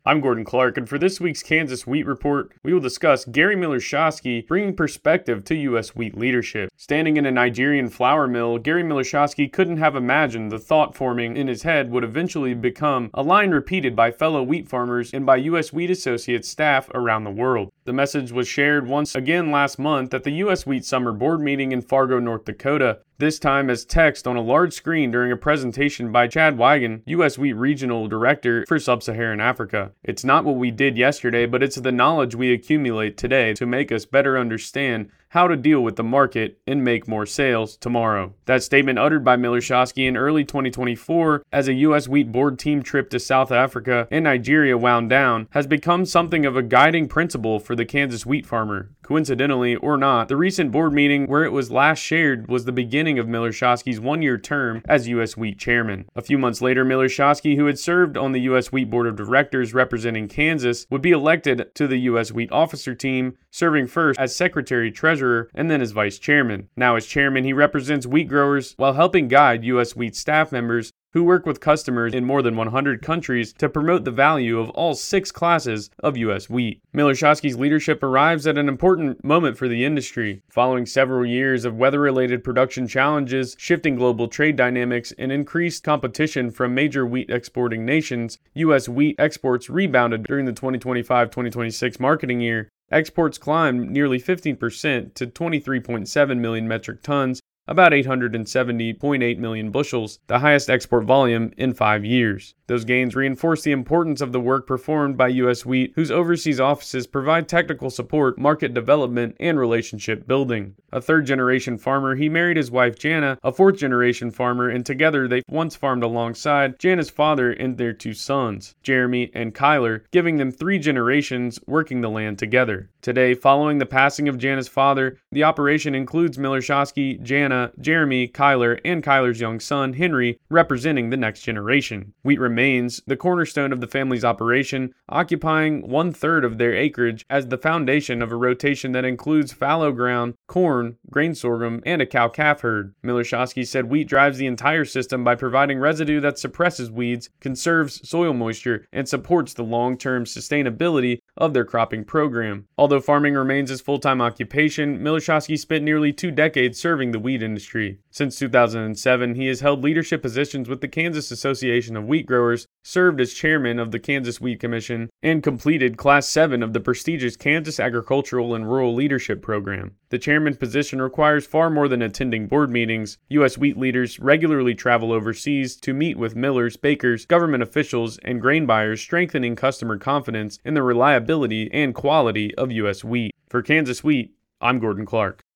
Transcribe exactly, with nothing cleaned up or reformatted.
I'm Gordon Clark, and for this week's Kansas Wheat Report, we will discuss Gary Millerchowski bringing perspective to U S wheat leadership. Standing in a Nigerian flour mill, Gary Millerchowski couldn't have imagined the thought forming in his head would eventually become a line repeated by fellow wheat farmers and by U S Wheat Associates staff around the world. The message was shared once again last month at the U S Wheat Summer Board meeting in Fargo, North Dakota, this time as text on a large screen during a presentation by Chad Wigan, U S Wheat Regional Director for Sub-Saharan Africa. It's not what we did yesterday, but it's the knowledge we accumulate today to make us better understand how to deal with the market and make more sales tomorrow. That statement uttered by Millerchowski in early twenty twenty-four as a U S Wheat Board team trip to South Africa and Nigeria wound down has become something of a guiding principle for the Kansas wheat farmer. Coincidentally or not, the recent board meeting where it was last shared was the beginning of Millerchowski's one-year term as U S Wheat chairman. A few months later, Millerchowski, who had served on the U S Wheat Board of Directors representing Kansas, would be elected to the U S Wheat officer team, serving first as secretary-treasurer and then as vice chairman. Now as chairman, he represents wheat growers while helping guide U S Wheat staff members who work with customers in more than one hundred countries to promote the value of all six classes of U S wheat. Millerchowski's leadership arrives at an important moment for the industry. Following several years of weather-related production challenges, shifting global trade dynamics, and increased competition from major wheat exporting nations, U S wheat exports rebounded during the twenty twenty-five twenty twenty-six marketing year. Exports climbed nearly fifteen percent to twenty-three point seven million metric tons, about eight hundred seventy point eight million bushels, the highest export volume in five years. Those gains reinforce the importance of the work performed by U S Wheat, whose overseas offices provide technical support, market development, and relationship building. A third-generation farmer, he married his wife Jana, a fourth-generation farmer, and together they once farmed alongside Jana's father and their two sons, Jeremy and Kyler, giving them three generations working the land together. Today, following the passing of Jana's father, the operation includes Millerchowski, Jana, Jeremy, Kyler, and Kyler's young son, Henry, representing the next generation. Wheat remains the cornerstone of the family's operation, occupying one-third of their acreage as the foundation of a rotation that includes fallow ground, corn, grain sorghum, and a cow-calf herd. Millerchowski said wheat drives the entire system by providing residue that suppresses weeds, conserves soil moisture, and supports the long-term sustainability of their cropping program. Although farming remains his full-time occupation, Millerchowski spent nearly two decades serving the wheat industry. Since two thousand seven, he has held leadership positions with the Kansas Association of Wheat Growers, served as chairman of the Kansas Wheat Commission, and completed Class seven of the prestigious Kansas Agricultural and Rural Leadership Program. The chairman position requires far more than attending board meetings. U S wheat leaders regularly travel overseas to meet with millers, bakers, government officials, and grain buyers, strengthening customer confidence in the reliability and quality of U S wheat. For Kansas Wheat, I'm Gordon Clark.